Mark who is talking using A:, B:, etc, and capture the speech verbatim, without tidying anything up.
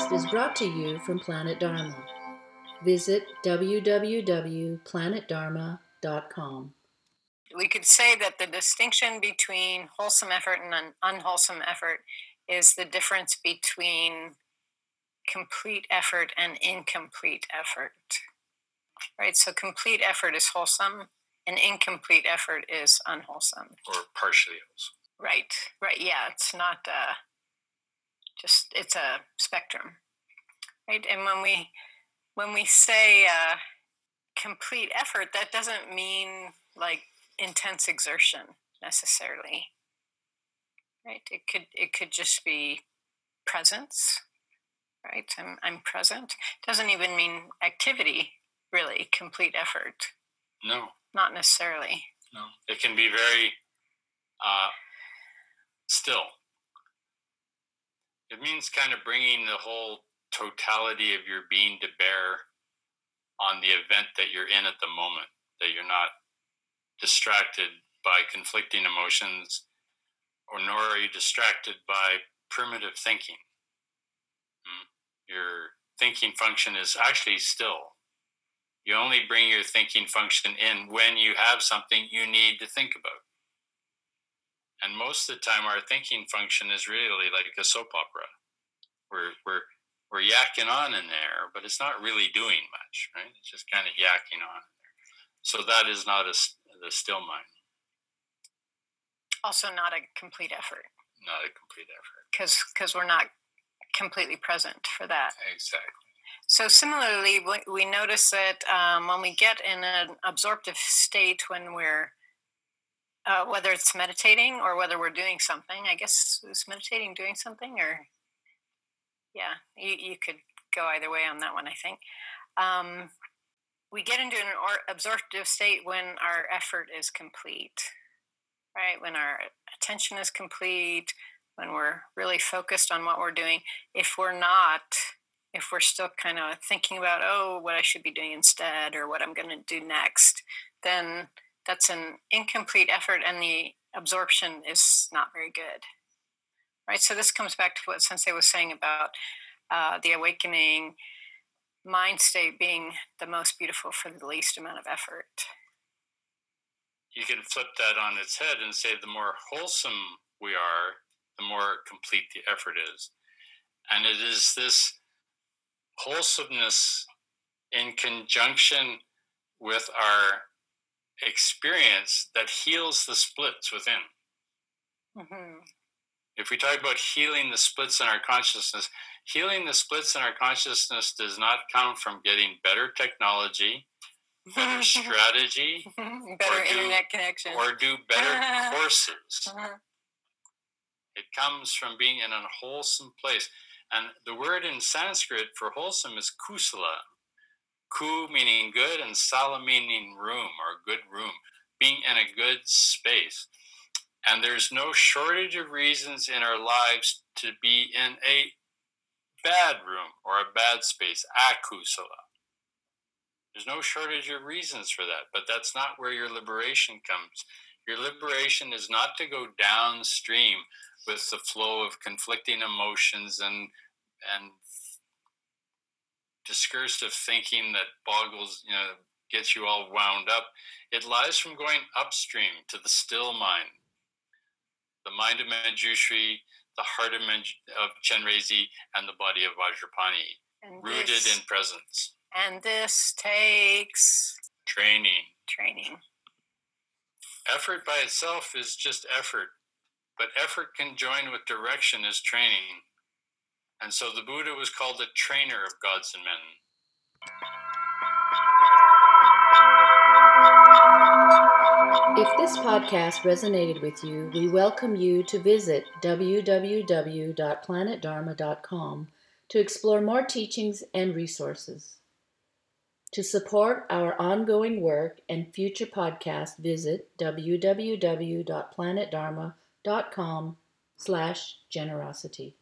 A: podcast is brought to you from Planet Dharma. Visit w w w dot planet dharma dot com.
B: We could say that the distinction between wholesome effort and unwholesome effort is the difference between complete effort and incomplete effort. Right? So complete effort is wholesome and incomplete effort is unwholesome.
C: Or partially wholesome.
B: Right, right. Yeah, it's not uh, just, it's a spectrum. Right? And when we when we say uh, complete effort, that doesn't mean like intense exertion necessarily. Right? It could it could just be presence. Right? I'm I'm present. Doesn't even mean activity, really, complete effort.
C: No.
B: Not necessarily.
C: No. It can be very uh, still. It means kind of bringing the whole totality of your being to bear on the event that you're in at the moment, that you're not distracted by conflicting emotions, or nor are you distracted by primitive thinking. Your thinking function is actually still. You only bring your thinking function in when you have something you need to think about. And most of the time, our thinking function is really like a soap opera. We're we're we're yakking on in there, but it's not really doing much, right? It's just kind of yakking on in there. So that is not a, the still mind.
B: Also not a complete effort.
C: Not a complete effort.
B: Because because we're not completely present for that.
C: Exactly.
B: So similarly, we, we notice that um, when we get in an absorptive state, when we're, uh, whether it's meditating or whether we're doing something, I guess, is meditating doing something? Or, yeah, you, you could go either way on that one, I think. Um, we get into an or- absorptive state when our effort is complete, right? When our attention is complete, when we're really focused on what we're doing. If we're not, if we're still kind of thinking about, oh, what I should be doing instead or what I'm going to do next, then that's an incomplete effort and the absorption is not very good. Right? So this comes back to what Sensei was saying about uh, the awakening mind state being the most beautiful for the least amount of effort.
C: You can flip that on its head and say the more wholesome we are, the more complete the effort is. And it is this wholesomeness in conjunction with our experience that heals the splits within.
B: Mm-hmm.
C: If we talk about healing the splits in our consciousness, healing the splits in our consciousness does not come from getting better technology, better strategy,
B: better
C: do,
B: internet connection,
C: or do better courses. It comes from being in a wholesome place. And the word in Sanskrit for wholesome is kusala. Ku meaning good and sala meaning room or good room, being in a good space. And there's no shortage of reasons in our lives to be in a bad room or a bad space, akusala. There's no shortage of reasons for that, but that's not where your liberation comes. Your liberation is not to go downstream with the flow of conflicting emotions and and discursive thinking that boggles, you know, gets you all wound up. It lies from going upstream to the still mind, the mind of Manjushri, the heart of, Manj- of Chenrezig, and the body of Vajrapani, and rooted this, in presence.
B: And this takes
C: training.
B: Training.
C: Effort by itself is just effort, but effort conjoined with direction is training. And so the Buddha was called the trainer of gods and men.
A: If this podcast resonated with you, we welcome you to visit w w w dot planet dharma dot com to explore more teachings and resources. To support our ongoing work and future podcasts, visit w w w dot planet dharma dot com slash generosity.